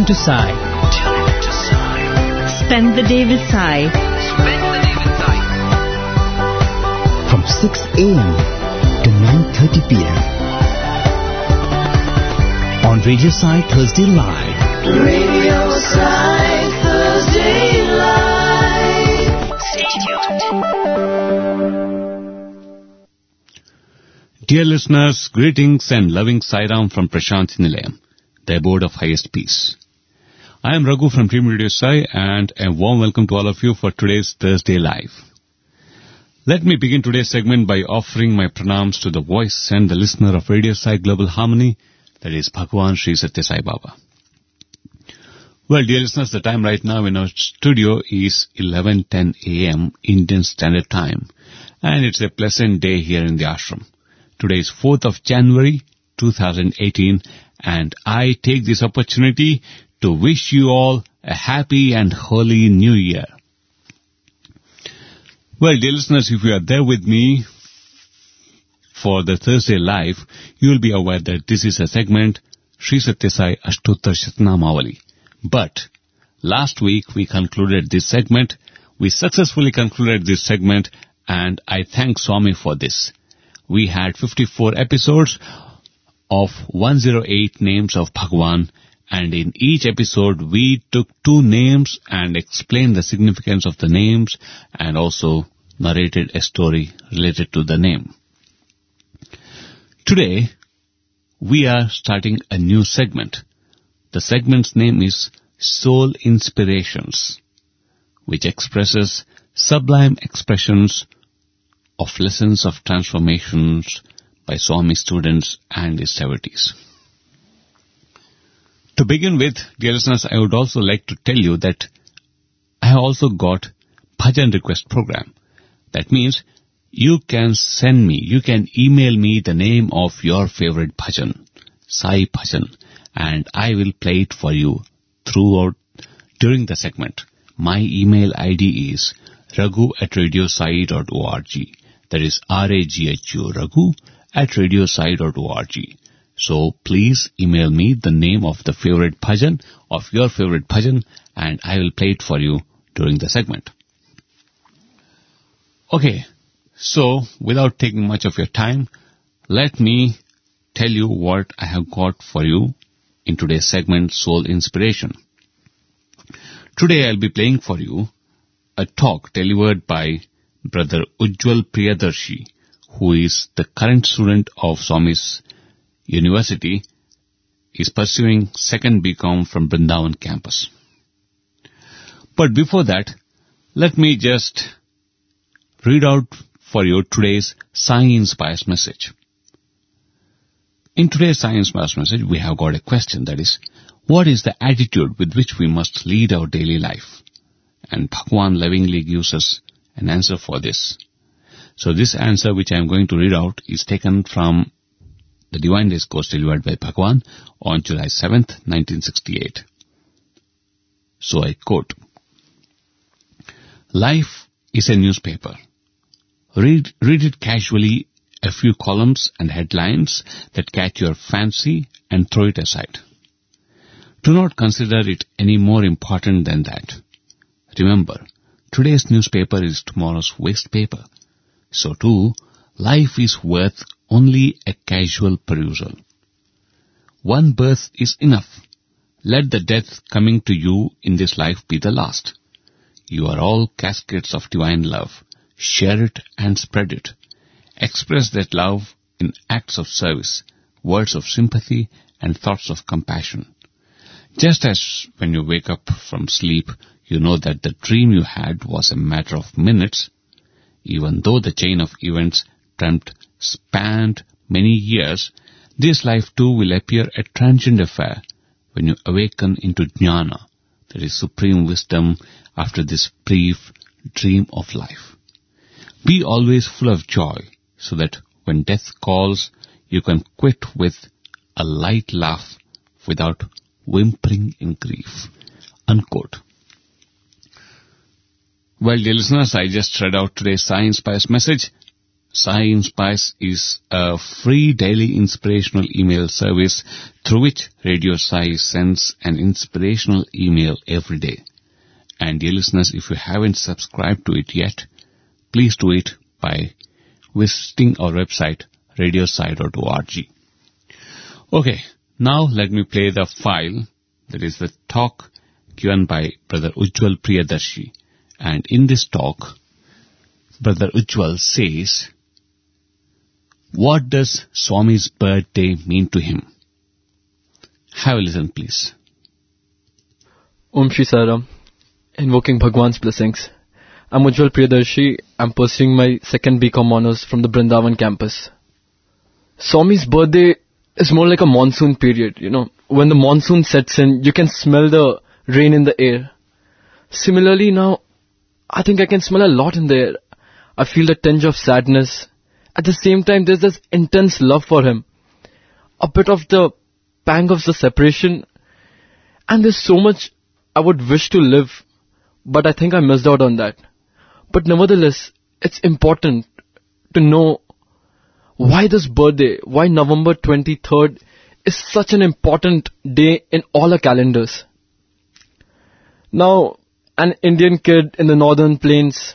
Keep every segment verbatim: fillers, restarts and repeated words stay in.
into Sai. Tune into Sai. Spend the day with Sai. Spend the day with Sai. From six a.m. to nine thirty p.m. on Radio Sai Thursday Live. Radio Sai Thursday Live. Stay tuned. Dear listeners, greetings and loving Sairam from Prashanthi Nilayam, the abode of highest peace. I am Raghu from Team Radio Sai and a warm welcome to all of you for today's Thursday Live. Let me begin today's segment by offering my pranams to the voice and the listener of Radio Sai Global Harmony, that is Bhagwan Sri Satya Sai Baba. Well, dear listeners, the time right now in our studio is eleven ten a.m. Indian Standard Time, and it's a pleasant day here in the ashram. Today is fourth of January two thousand eighteen, and I take this opportunity to wish you all a happy and holy new year. Well, dear listeners, if you are there with me for the Thursday Live, you will be aware that this is a segment, Sri Satya Sai Ashtottar Shatnamavali. But last week we concluded this segment, we successfully concluded this segment, and I thank Swami for this. We had fifty-four episodes of one hundred eight names of Bhagwan, and in each episode we took two names and explained the significance of the names and also narrated a story related to the name. Today we are starting a new segment. The segment's name is Soul Inspirations, which expresses sublime expressions of lessons of transformations by Swami students and his devotees. To begin with, dear listeners, I would also like to tell you that I have also got Bhajan Request Program. That means you can send me, you can email me the name of your favorite bhajan, Sai Bhajan, and I will play it for you throughout during the segment. My email I D is raghu at radiosai dot org. That is R A G H U, Raghu at radiosai dot org. So please email me the name of the favorite bhajan, of your favorite bhajan, and I will play it for you during the segment. Okay, so without taking much of your time, let me tell you what I have got for you in today's segment, Soul Inspiration. Today I'll be playing for you a talk delivered by Brother Ujjwal Priyadarshi, who is the current student of Swami's University, is pursuing second B Com from Brindavan campus. But before that, let me just read out for you today's Sai Inspires message. In today's Sai Inspires message, we have got a question, that is, what is the attitude with which we must lead our daily life? And Bhagwan lovingly gives us an answer for this. So this answer which I am going to read out is taken from the Divine Discourse delivered by Bhagwan on July seventh, nineteen sixty-eight. So I quote, "Life is a newspaper. Read, read it casually, a few columns and headlines that catch your fancy, and throw it aside. Do not consider it any more important than that. Remember, today's newspaper is tomorrow's waste paper. So too, life is worth only a casual perusal. One birth is enough. Let the death coming to you in this life be the last. You are all cascades of divine love. Share it and spread it. Express that love in acts of service, words of sympathy, and thoughts of compassion. Just as when you wake up from sleep, you know that the dream you had was a matter of minutes, even though the chain of events dreamt spanned many years, this life too will appear a transient affair when you awaken into jnana, that is supreme wisdom, after this brief dream of life. Be always full of joy, so that when death calls, you can quit with a light laugh without whimpering in grief." Unquote. Well, dear listeners, I just read out today's Sai Inspires message. Sai Inspires is a free daily inspirational email service through which Radio Sai sends an inspirational email every day. And dear listeners, if you haven't subscribed to it yet, please do it by visiting our website, radio sai dot org. Okay, now let me play the file, that is the talk given by Brother Ujjwal Priyadarshi. And in this talk, Brother Ujjwal says, what does Swami's birthday mean to him? Have a listen, please. Om Shri Sairam, invoking Bhagwan's blessings. I'm Ujjwal Priyadarshi. I'm pursuing my second B Com Honours from the Brindavan campus. Swami's birthday is more like a monsoon period, you know. When the monsoon sets in, you can smell the rain in the air. Similarly now, I think I can smell a lot in the air. I feel the tinge of sadness. At the same time, there's this intense love for him. A bit of the pang of the separation. And there's so much I would wish to live, but I think I missed out on that. But nevertheless, it's important to know why this birthday, why November twenty-third is such an important day in all our calendars. Now, an Indian kid in the northern plains,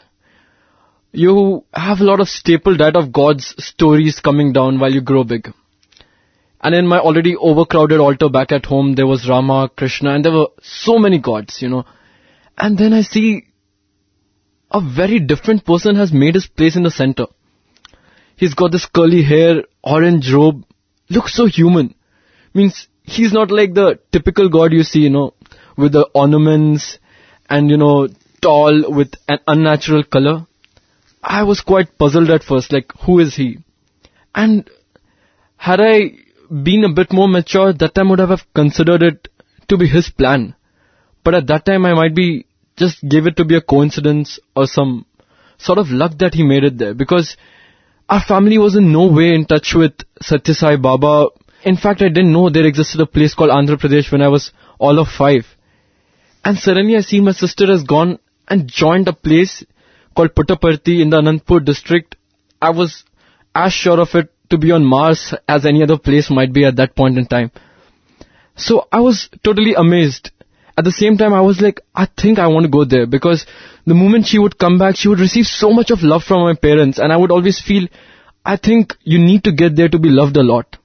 you have a lot of staple diet of God's stories coming down while you grow big. And in my already overcrowded altar back at home, there was Rama, Krishna, and there were so many gods, you know. And then I see a very different person has made his place in the center. He's got this curly hair, orange robe, looks so human. Means he's not like the typical god you see, you know, with the ornaments and, you know, tall with an unnatural color. I was quite puzzled at first, like, who is he? And had I been a bit more mature, that time would have considered it to be his plan. But at that time I might be, just gave it to be a coincidence or some sort of luck that he made it there. Because our family was in no way in touch with Satya Sai Baba. In fact, I didn't know there existed a place called Andhra Pradesh when I was all of five. And suddenly I see my sister has gone and joined a place called Puttaparthi in the Anantapur district. I was as sure of it to be on Mars as any other place might be at that point in time. So I was totally amazed. At the same time, I was like, I think I want to go there, because the moment she would come back, she would receive so much of love from my parents, and I would always feel, I think you need to get there to be loved a lot.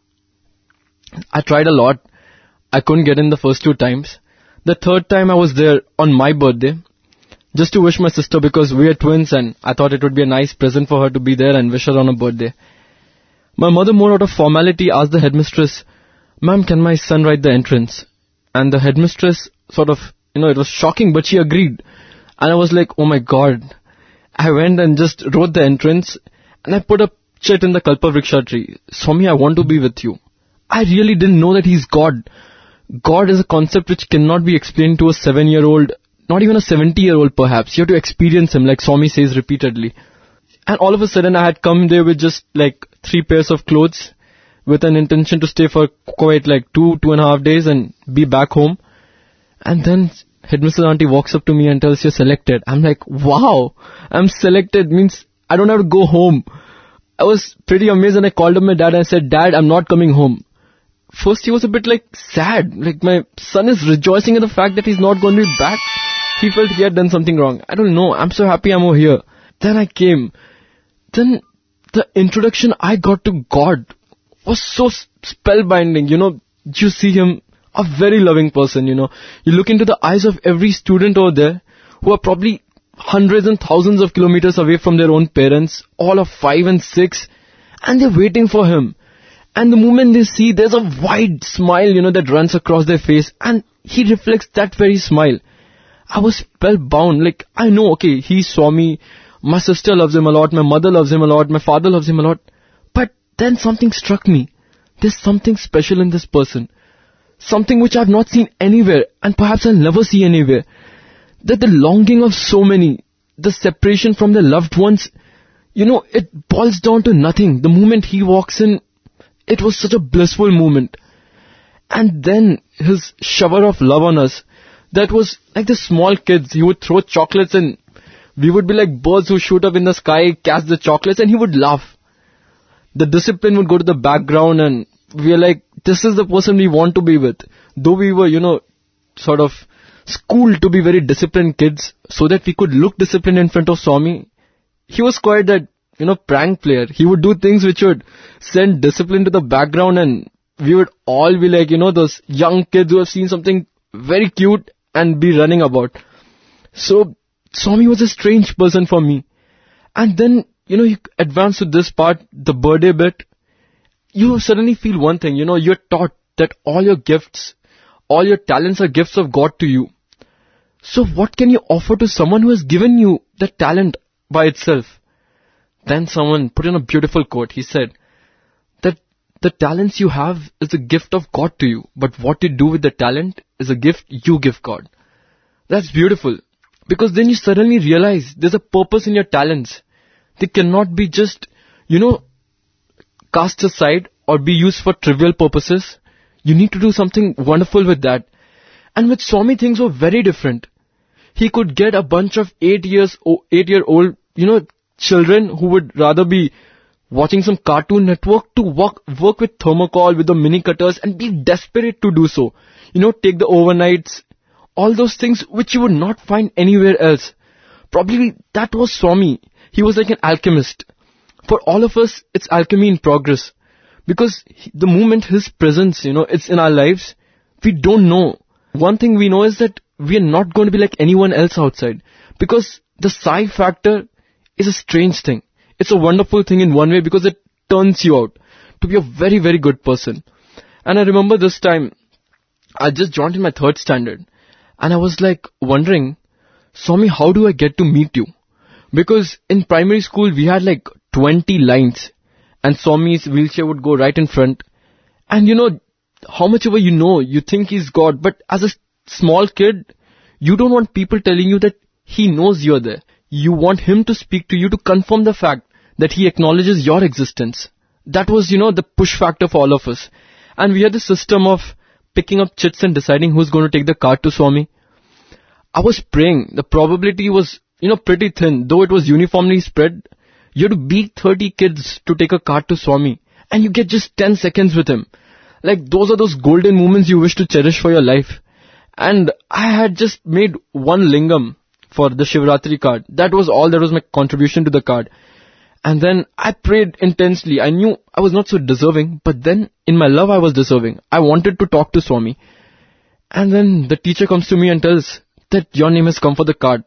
I tried a lot. I couldn't get in the first two times. The third time I was there on my birthday, just to wish my sister, because we are twins and I thought it would be a nice present for her to be there and wish her on her birthday. My mother, more out of formality, asked the headmistress, "Ma'am, can my son write the entrance?" And the headmistress sort of, you know, it was shocking, but she agreed. And I was like, oh my God. I went and just wrote the entrance and I put a chit in the Kalpavriksha tree. "Swami, I want to be with you." I really didn't know that he's God. God is a concept which cannot be explained to a seven-year-old, not even a seventy-year-old perhaps. You have to experience him, like Swami says repeatedly. And all of a sudden I had come there with just like three pairs of clothes with an intention to stay for quite like two, two and a half days and be back home. And then Headmistress Auntie walks up to me and tells, "You're selected." I'm like, wow, I'm selected, means I don't have to go home. I was pretty amazed and I called up my dad and I said, "Dad, I'm not coming home." First he was a bit like sad, like my son is rejoicing at the fact that he's not going to be back. He felt he had done something wrong. I don't know, I'm so happy I'm over here. Then I came. Then the introduction I got to God was so spellbinding, you know. You see him, a very loving person, you know. You look into the eyes of every student over there who are probably hundreds and thousands of kilometers away from their own parents, all of five and six, and they're waiting for him. And the moment they see, there's a wide smile, you know, that runs across their face, and he reflects that very smile. I was spellbound, like, I know, okay, he saw me, my sister loves him a lot, my mother loves him a lot, my father loves him a lot, but then something struck me. There's something special in this person. Something which I've not seen anywhere, and perhaps I'll never see anywhere. That the longing of so many, the separation from their loved ones, you know, it boils down to nothing. The moment he walks in, it was such a blissful moment. And then his shower of love on us, that was like the small kids. He would throw chocolates and we would be like birds who shoot up in the sky, catch the chocolates, and he would laugh. the discipline would go to the background and we are like, this is the person we want to be with. Though we were, you know, sort of schooled to be very disciplined kids so that we could look disciplined in front of Swami, he was quite that, you know, prank player. He would do things which would send discipline to the background and we would all be like, you know, those young kids who have seen something very cute and be running about. So, Swami was a strange person for me. And then, you know, you advance to this part, the birthday bit. You suddenly feel one thing, you know, you're taught that all your gifts, all your talents are gifts of God to you. So what can you offer to someone who has given you that talent by itself? Then someone put in a beautiful quote. He said that the talents you have is a gift of God to you, but what you do with the talent is a gift you give God. That's beautiful. Because then you suddenly realize there's a purpose in your talents. They cannot be just, you know, cast aside or be used for trivial purposes. You need to do something wonderful with that. And with Swami, things were very different. He could get a bunch of eight years, eight year old, you know, children who would rather be watching some Cartoon Network to work, work with thermocol, with the mini cutters and be desperate to do so. You know, take the overnights, all those things which you would not find anywhere else. Probably that was Swami. He was like an alchemist. For all of us, it's alchemy in progress. Because he, the moment his presence, you know, it's in our lives, we don't know. One thing we know is that we are not going to be like anyone else outside. Because the Sai factor is a strange thing. It's a wonderful thing in one way because it turns you out to be a very, very good person. And I remember this time, I just joined in my third standard. And I was like wondering, Swami, how do I get to meet you? Because in primary school, we had like twenty lines. And Swami's wheelchair would go right in front. And you know, how much ever you know, you think he's God. But as a small kid, you don't want people telling you that he knows you're there. You want him to speak to you to confirm the fact that he acknowledges your existence. That was, you know, the push factor for all of us. And we had the system of picking up chits and deciding who's going to take the card to Swami. I was praying. The probability was, you know, pretty thin. Though it was uniformly spread, you had to beat thirty kids to take a card to Swami. And you get just ten seconds with him. Like, those are those golden moments you wish to cherish for your life. And I had just made one lingam for the Shivratri card. That was all. That was my contribution to the card. And then I prayed intensely. I knew I was not so deserving, but then in my love I was deserving. I wanted to talk to Swami. And then the teacher comes to me and tells that your name has come for the card.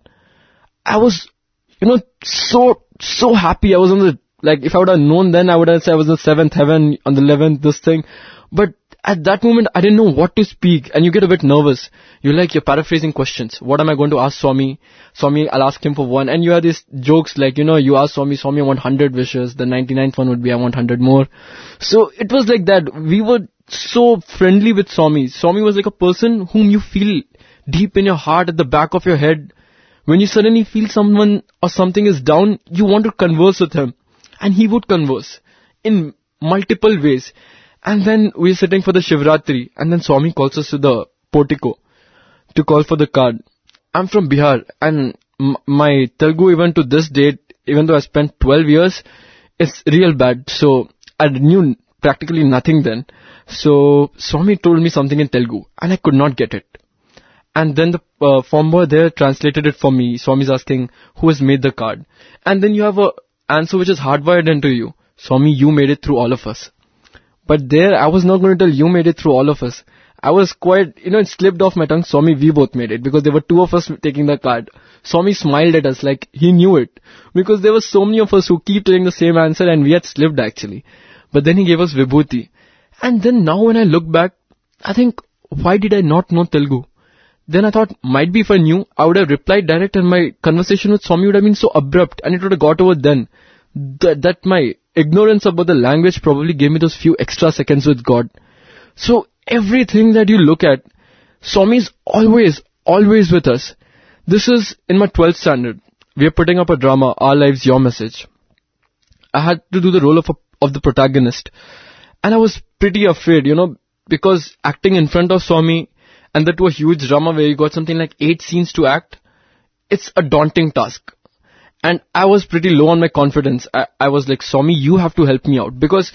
I was, you know, so, so happy. I was on the, like, if I would have known then, I would have said I was in the seventh heaven, on the eleventh, this thing. But at that moment, I didn't know what to speak, and you get a bit nervous. You're like, you're paraphrasing questions. What am I going to ask Swami? Swami, I'll ask him for one. And you have these jokes like, you know, you ask Swami, Swami, I want one hundred wishes. The ninety-ninth one would be, I want one hundred more. So it was like that. We were so friendly with Swami. Swami was like a person whom you feel deep in your heart, at the back of your head. When you suddenly feel someone or something is down, you want to converse with him. And he would converse in multiple ways. And then we're sitting for the Shivratri, and then Swami calls us to the portico to call for the card. I'm from Bihar, and m- my Telugu even to this date, even though I spent twelve years, it's real bad. So I knew practically nothing then. So Swami told me something in Telugu, and I could not get it. And then the uh, form boy there translated it for me. Swami's asking, who has made the card? And then you have a answer which is hardwired into you. Swami, you made it through all of us. But there, I was not going to tell you made it through all of us. I was quite, you know, it slipped off my tongue. Swami, we both made it because there were two of us taking the card. Swami smiled at us like he knew it because there were so many of us who keep telling the same answer and we had slipped actually. But then he gave us Vibhuti. And then now when I look back, I think, why did I not know Telugu? Then I thought, might be if I knew, I would have replied direct and my conversation with Swami would have been so abrupt and it would have got over then. That, that my ignorance about the language probably gave me those few extra seconds with God. So everything that you look at, Swami is always, always with us. This is in my twelfth standard. We are putting up a drama, Our Lives, Your Message. I had to do the role of a, of the protagonist. And I was pretty afraid, you know, because acting in front of Swami and that was a huge drama where you got something like eight scenes to act, it's a daunting task. And I was pretty low on my confidence. I, I was like, Swami, you have to help me out. Because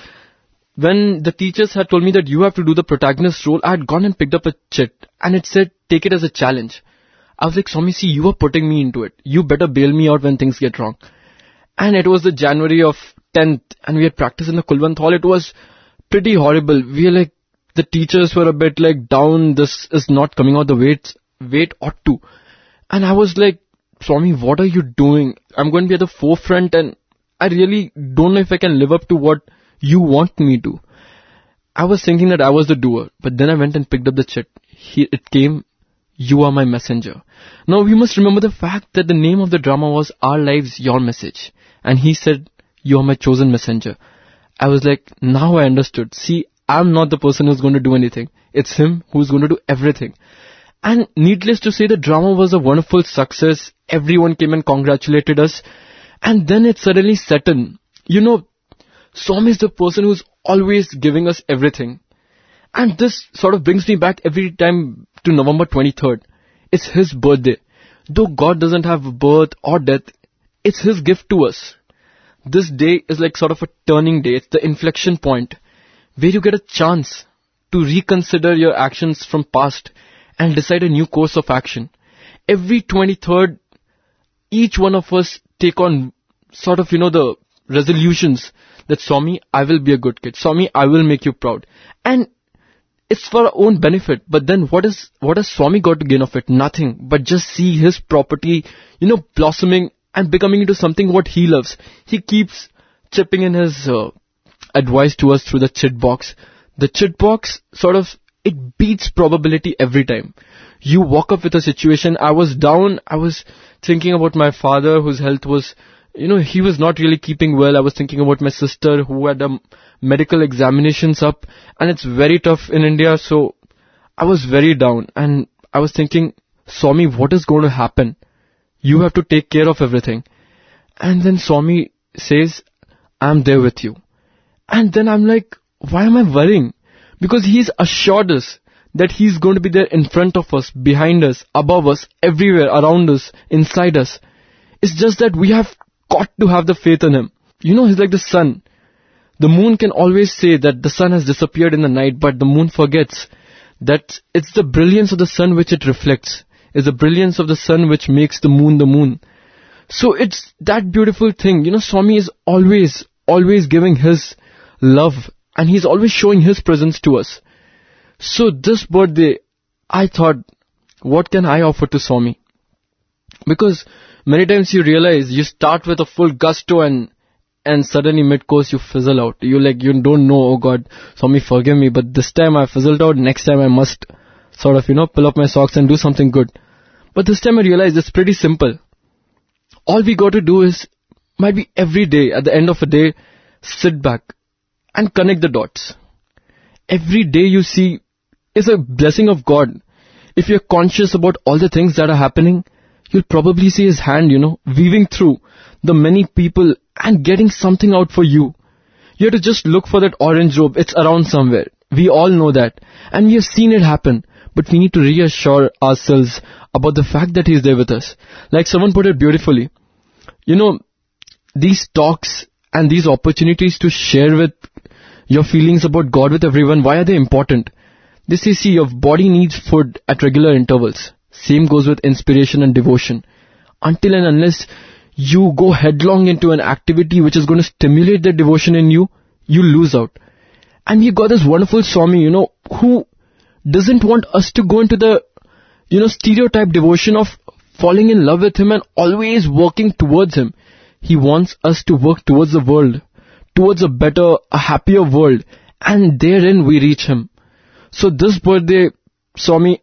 when the teachers had told me that you have to do the protagonist role, I had gone and picked up a chit and it said, take it as a challenge. I was like, Swami, see, you are putting me into it. You better bail me out when things get wrong. And it was the January of tenth and we had practiced in the Kulwant Hall. It was pretty horrible. We were like, the teachers were a bit like down. This is not coming out the way it, way it ought to. And I was like, Swami, what are you doing? I'm going to be at the forefront and I really don't know if I can live up to what you want me to. I was thinking that I was the doer, but then I went and picked up the chit. He, it came, you are my messenger. Now we must remember the fact that the name of the drama was Our Lives, Your Message. And he said, you are my chosen messenger. I was like, now I understood. See, I'm not the person who's going to do anything. It's him who's going to do everything. And needless to say, the drama was a wonderful success. Everyone came and congratulated us. And then it suddenly set in. You know, Swami is the person who's always giving us everything. And this sort of brings me back every time to November twenty-third. It's his birthday. Though God doesn't have birth or death, it's his gift to us. This day is like sort of a turning day. It's the inflection point where you get a chance to reconsider your actions from past and decide a new course of action. Every twenty-third, each one of us take on sort of, you know, the resolutions that Swami, I will be a good kid. Swami, I will make you proud. And it's for our own benefit. But then what is, what has Swami got to gain of it? Nothing. But just see his property, you know, blossoming and becoming into something what he loves. He keeps chipping in his uh, advice to us through the chit box. The chit box sort of, it beats probability every time. You walk up with a situation. I was down. I was thinking about my father whose health was, you know, he was not really keeping well. I was thinking about my sister who had um, medical examinations up. And it's very tough in India. So I was very down. And I was thinking, Swami, what is going to happen? You have to take care of everything. And then Swami says, I'm there with you. And then I'm like, why am I worrying? Because he's assured us that he's going to be there in front of us, behind us, above us, everywhere, around us, inside us. It's just that we have got to have the faith in him. You know, he's like the sun. The moon can always say that the sun has disappeared in the night, but the moon forgets that it's the brilliance of the sun which it reflects. It's the brilliance of the sun which makes the moon the moon. So it's that beautiful thing. You know, Swami is always, always giving his love and he's always showing his presence to us. So this birthday, I thought, what can I offer to Swami? Because many times you realize you start with a full gusto and and suddenly mid-course you fizzle out. You like, you don't know, oh God, Swami forgive me, but this time I fizzled out, next time I must sort of, you know, pull up my socks and do something good. But this time I realized it's pretty simple. All we got to do is, might be every day, at the end of a day, sit back and connect the dots. Every day you see is a blessing of God. If you're conscious about all the things that are happening, you'll probably see his hand, you know, weaving through the many people and getting something out for you. You have to just look for that orange robe. It's around somewhere. We all know that. And we have seen it happen. But we need to reassure ourselves about the fact that he is there with us. Like someone put it beautifully. You know, these talks and these opportunities to share with your feelings about God with everyone, why are they important? They say, see, your body needs food at regular intervals. Same goes with inspiration and devotion. Until and unless you go headlong into an activity which is going to stimulate the devotion in you, you lose out. And we got this wonderful Swami, you know, who doesn't want us to go into the, you know, stereotype devotion of falling in love with him and always working towards him. He wants us to work towards the world, towards a better, a happier world. And therein we reach him. So this birthday, Swami,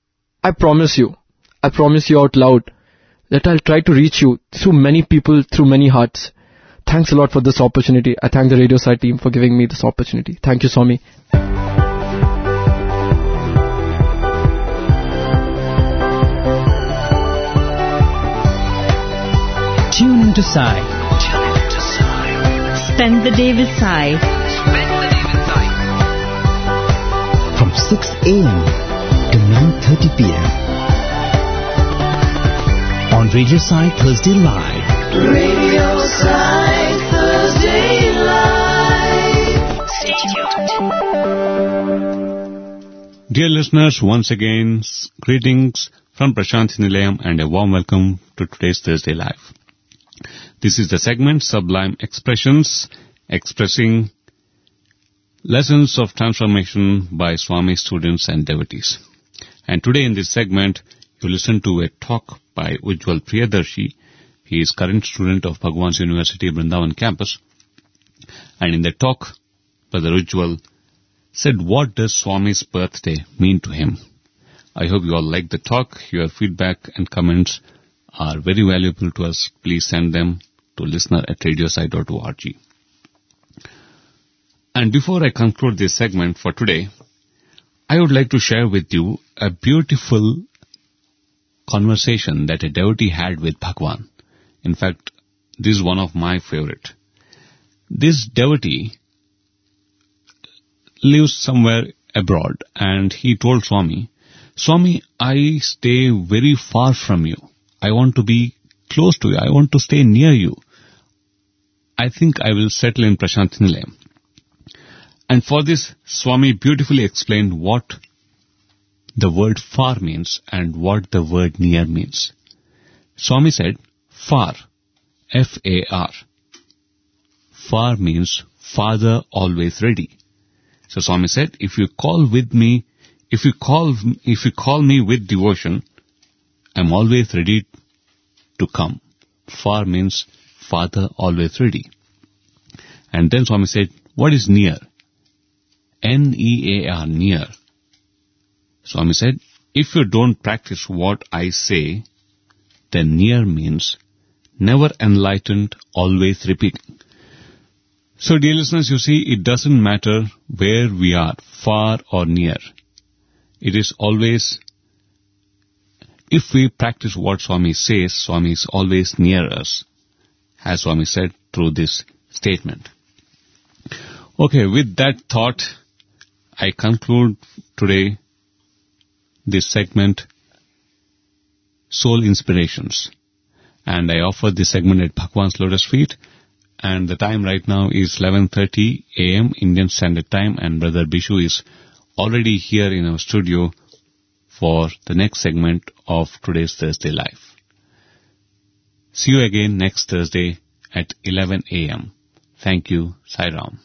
I promise you, I promise you out loud, that I'll try to reach you through many people, through many hearts. Thanks a lot for this opportunity. I thank the Radio Sai team for giving me this opportunity. Thank you, Swami. Tune into Sai. Tune into Sai. Spend the day with Sai. Spend the day with Sai. From six a.m. to nine thirty p.m. on Radio Sai Thursday Live. Radio Side Thursday Live. Stay tuned. Dear listeners, once again, greetings from Prashanthi Nilayam and a warm welcome to today's Thursday Live. This is the segment Sublime Expressions, expressing lessons of transformation by Swami students and devotees. And today in this segment, you listen to a talk by Ujjwal Priyadarshi. He is current student of Bhagwan's University Vrindavan campus. And in the talk, Brother Ujjwal said, what does Swami's birthday mean to him? I hope you all like the talk. Your feedback and comments are very valuable to us. Please send them to listener at radiosai dot org. And before I conclude this segment for today, I would like to share with you a beautiful conversation that a devotee had with Bhagwan. In fact, this is one of my favorite. This devotee lives somewhere abroad and he told Swami, Swami, I stay very far from you. I want to be close to you. I want to stay near you. I think I will settle in Prashanthi Nilayam. And for this, Swami beautifully explained what the word far means and what the word near means. Swami said, far, F A R. Far means Father always ready. So Swami said, if you call with me, if you call, if you call me with devotion, I'm always ready to come. Far means Father always ready. And then Swami said, what is near? N E A R, near. Swami said, if you don't practice what I say, then near means never enlightened, always repeating. So dear listeners, you see, it doesn't matter where we are, far or near. It is always, if we practice what Swami says, Swami is always near us, as Swami said through this statement. Okay, with that thought, I conclude today this segment, Soul Inspirations. And I offer this segment at Bhagwan's Lotus Feet. And the time right now is eleven thirty a.m. Indian Standard Time. And Brother Bishu is already here in our studio for the next segment of today's Thursday Live. See you again next Thursday at eleven a.m. Thank you. Sai Ram.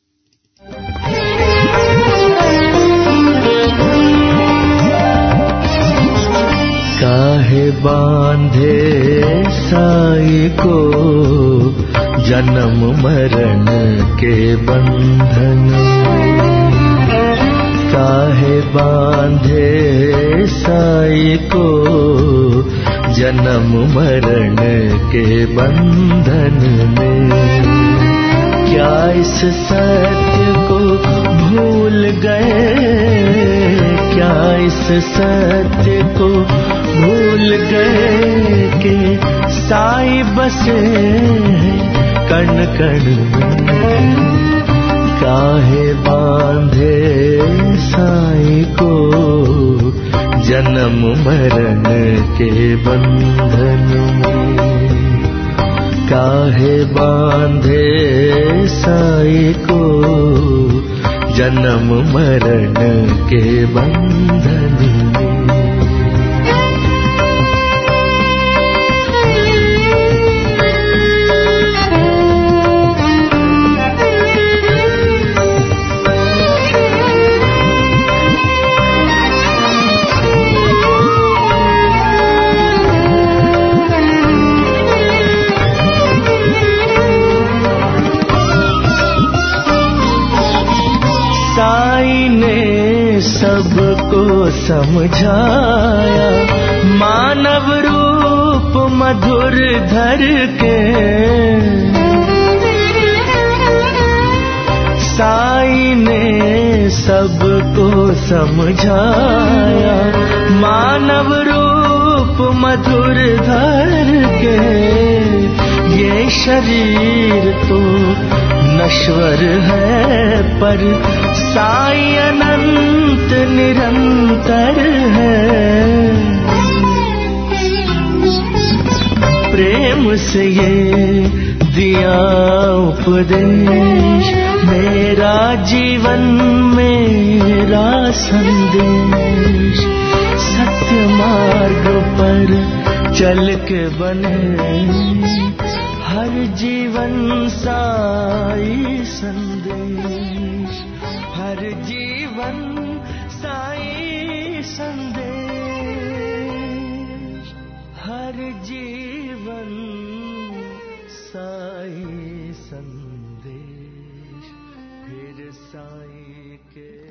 काहे बांधे साई को जन्म मरण के बंधन, काहे बांधे साई को जन्म मरण के बंधन में, क्या इस सत्य को भूल गए, क्या इस सत्य को भूल गए कि साई बसे कण कण में, काहे बांधे साई को जन्म मरण के बंधन में, काहे बांधे साई को जन्म मरण के बंधन में। सबको समझाया मानव रूप मधुर धर के, साई ने सबको समझाया मानव रूप मधुर धर के, ये शरीर तो नश्वर है पर साई अनंत निरंतर है, प्रेम प्रेम से ये दिया उपदेश, मेरा जीवन मेरा संदेश, सत्य मार्ग पर चल के बने हर जीवन साई संदेश, हर जीवन साई संदेश, हर जीवन साई संदेश, फिर साई के